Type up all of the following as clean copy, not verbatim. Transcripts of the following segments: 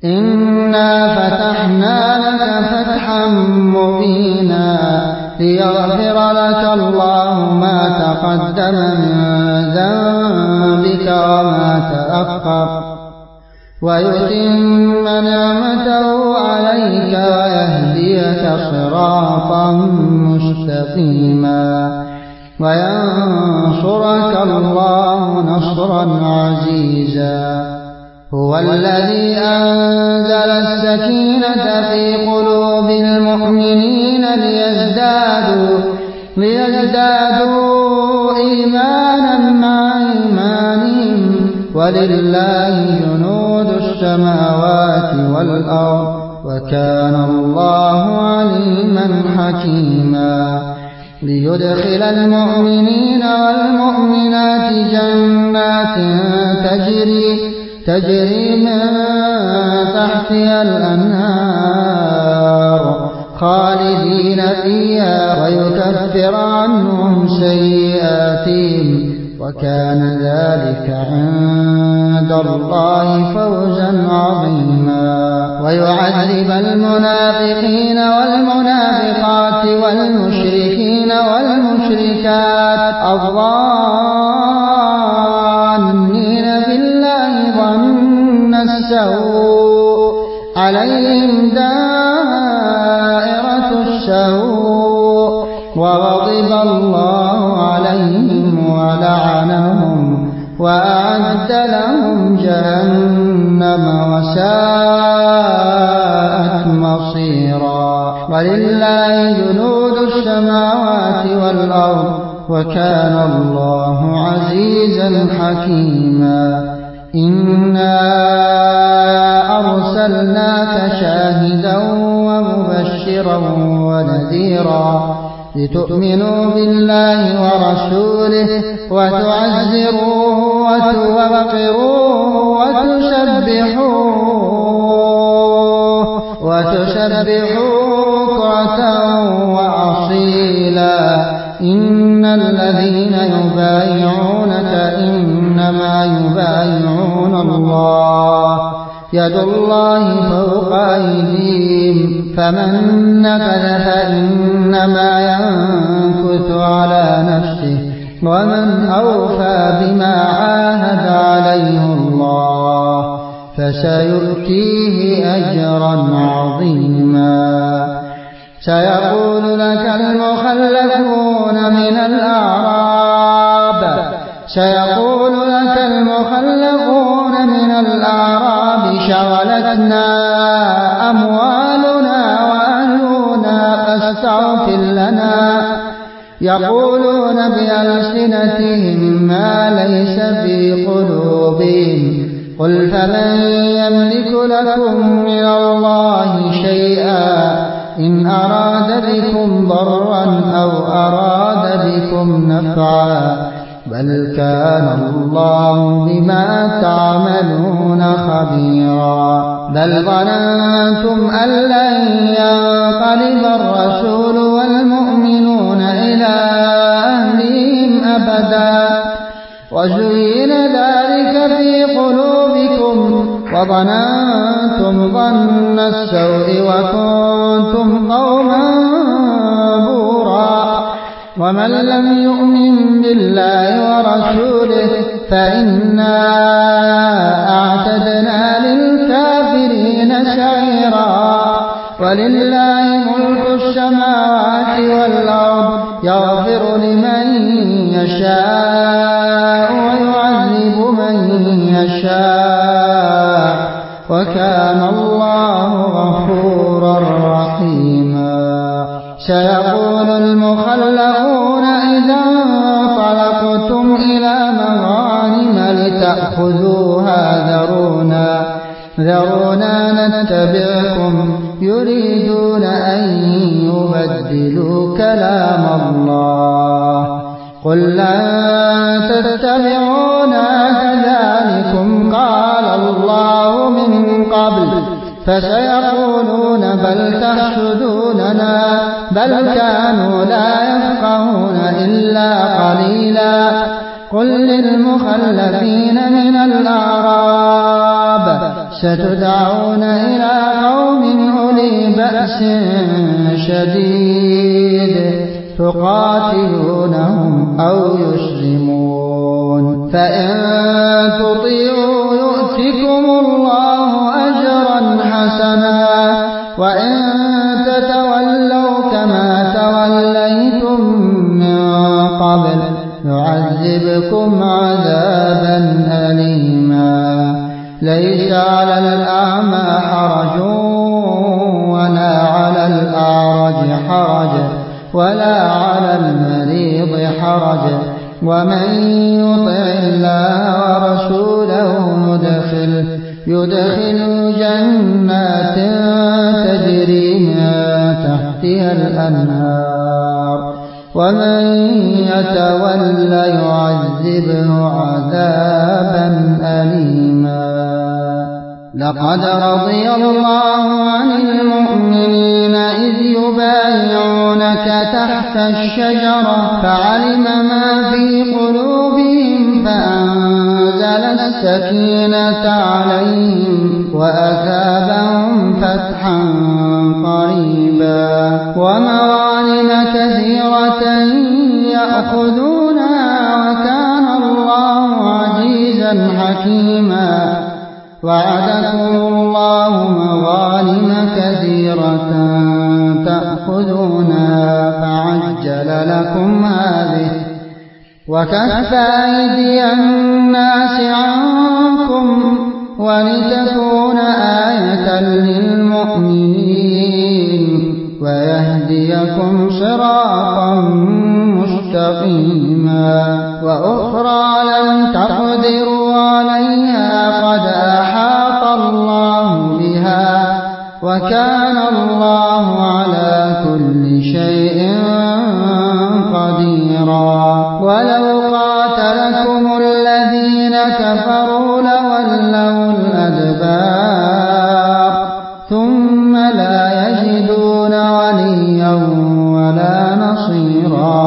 إنا فتحنا لك فتحا مبينا ليغفر لك الله ما تقدم من ذنبك وما تأخر ويتم نعمته عليك ويهديك صراطا مستقيما وينصرك الله نصرا عزيزا. هو الذي أنزل السكينة في قلوب المؤمنين ليزدادوا إيمانا مع إيمانهم ولله جنود السماوات والأرض وكان الله عليما حكيما. ليدخل المؤمنين والمؤمنات جنات تجري من تحتها الأنهار خالدين فيها ويكفر عنهم سيئاتهم وكان ذلك عند الله فوزا عظيما. ويعذب المنافقين والمنافقات والمشركين والمشركات الظانين بالله ظن السوء عليهم دائرة السوء وغضب الله عليهم ولعنهم وأعد لهم جهنم وساءت مصيرا. ولله جنود السماوات والأرض وكان الله عزيزا حكيما. إنا أرسلناك شاهدا ومبشرا ونذيرا لتؤمنوا بالله ورسوله وتعزروه وتوقروه وتسبحوه بكرة وأصيلا. إن الذين يبايعونك إنما يبايعون الله يد الله فوق أيديهم فمن نكث فإنما ينكث على نفسه ومن أوفى بما عاهد عليه الله فسيؤتيه أجرا عظيما. سيقول لك المخلفون من الأعراب شغلتنا أموالنا وأهلنا فاستغفر لنا يقولون بألسنتهم ما ليس في قلوبهم قل فمن يملك لكم من الله شيئا إن أراد بكم ضرا أو أراد بكم نفعا بل كان الله بما تعملون خبيرا. بل ظننتم أن لن ينقلب الرسول والمؤمنون إلى أهلهم أبدا وزين ذلك في قلوبكم وظننتم ظن السوء وكنتم قوما بورا. ومن لم يؤمن بالله ورسوله فإنا أعتدنا للكافرين سعيرا. ولله ملك السماوات والأرض يغفر لمن يشاء ويعذب من يشاء وكان الله غفورا رحيما. سيقول المخلفون إذا انطلقتم إلى مغانم لتأخذوها ذرونا نتبعكم يريدون أن يبدلوا كلام الله قل لن تتبعونا كذلكم قال الله من قبل فسيقولون بل تحسدوننا بل كانوا لا يفقهون إلا قليلا. قل للمخلفين من الأعراب ستدعون إلى قوم أولي بأس شديد تقاتلونهم أو يسلمون، فإن تطيعوا يؤتكم الله أجرا حسنا، وإن تتولوا كما توليتم من قبل يعذبكم عذابا أليما. ليس على الأعمى حرج ولا على الأعرج حرج ولا على المريض حرج، ومن يطع الله ورسوله يدخل جنات تجري من تحتها الأنهار، ومن يتول يعذبه عذابا أليما. لقد رضي الله عن المؤمنين إذ يبايعونك تحت الشجرة فعلم ما في قلوبهم فأنزل السكينة عليهم وأثابهم فتحا قريبا، ومغانم كثيرة يأخذونها، وكان الله عزيزا حكيما. وعدكم الله مغانم كثيرة تأخذونها فعجل لكم هذه، وكف أيدي الناس عنكم ولتكون آية للمؤمنين ويهديكم صراطا مستقيما. وأخرى لم تقدروا عليها قد أحاط الله بها، وكان الله على كل شيء قديرا. ولو قاتلكم الذين كفروا لولوا الأدبار ثم لا يجدون وليا ولا نصيرا.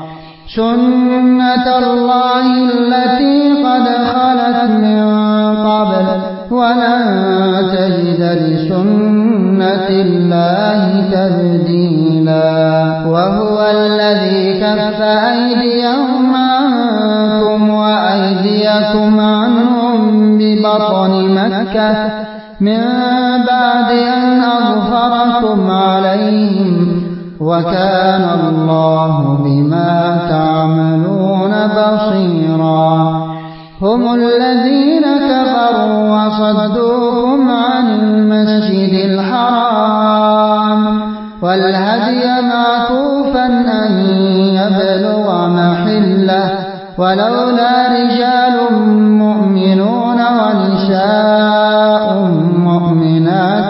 سنة الله التي قد خلت من قبل ولن تجد لسنة الله تبديلا. وهو الذي كف أيديهم عنكم وأيديكم عنهم ببطن مكة من بعد أن أظفركم عليهم، وكان الله بما تعملون بصيرا. هم الذين كفروا وصدوكم عن المسجد الحرام والهدي معكوفا أن يبلغ محله، ولولا رجال مؤمنون ونساء مؤمنات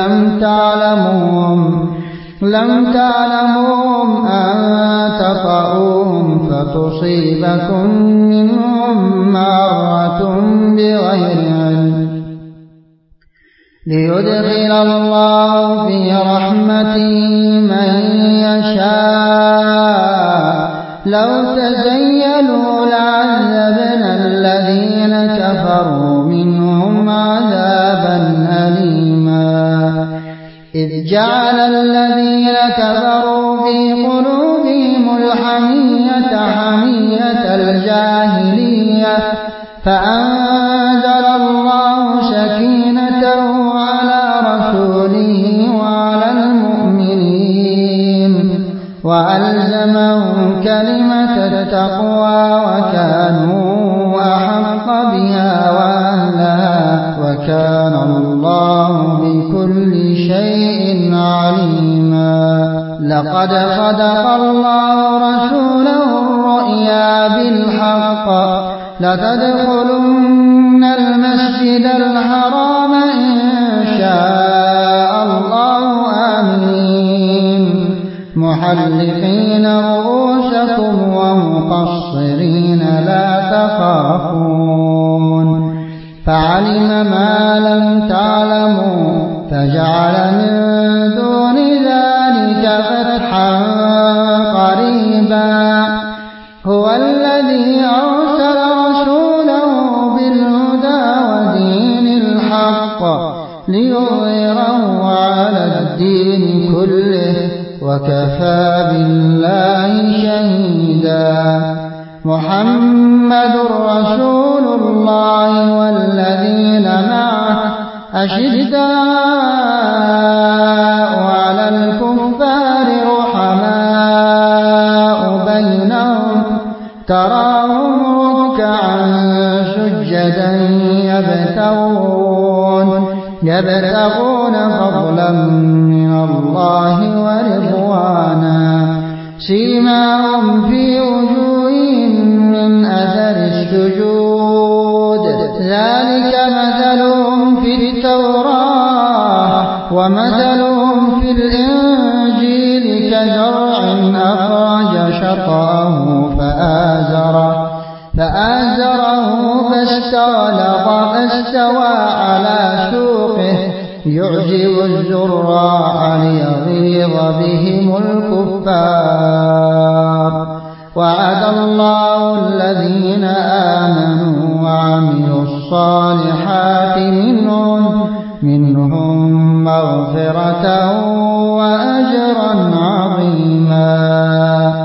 لم تعلموهم أن تطؤوهم فتصيبكم منهم معرة بغير علم، ليدخل الله في رحمته من يشاء. لو تزيلوا لعذبنا الذين كفروا منهم عذابا أليما. إذ جعل الذين كفروا في قلوبهم الحمية حمية الجاهلية فأنزل الله سكينته على رسوله وعلى المؤمنين وألزمهم كلمة التقوى وكانوا أحق بها وأهلها، وكان الله بكل شيء عليما. لقد صدق الله رسوله الرؤيا بالحق لتدخلن المسجد الحرام إن شاء الله آمين محلقين رؤوسكم ومقصرين لا تخافون، فعلم ما لم تعلموا فجعل من دون ذلك فتحا قريبا. هو الذي أرسل رسوله بالهدى ودين الحق ليظهره على الدين كله وكفى بالله شهيدا. محمد رسول الله والذين معه أشداء على الكفار رحماء بينهم تراهم ركعا سجدا يبتغون فضلا من الله ورضوانا سيماهم في وجوههم من أثر السجود ذلك مثلهم في التوراة ومثلهم في الإنجيل كزرع أخرج شطأه فآزره فاستوى على سوقه يعجب الزراع ليغيظ بهم الكفار. وعد الله الذين آمنوا وعملوا الصالحات منهم مغفرة وأجرا عظيما.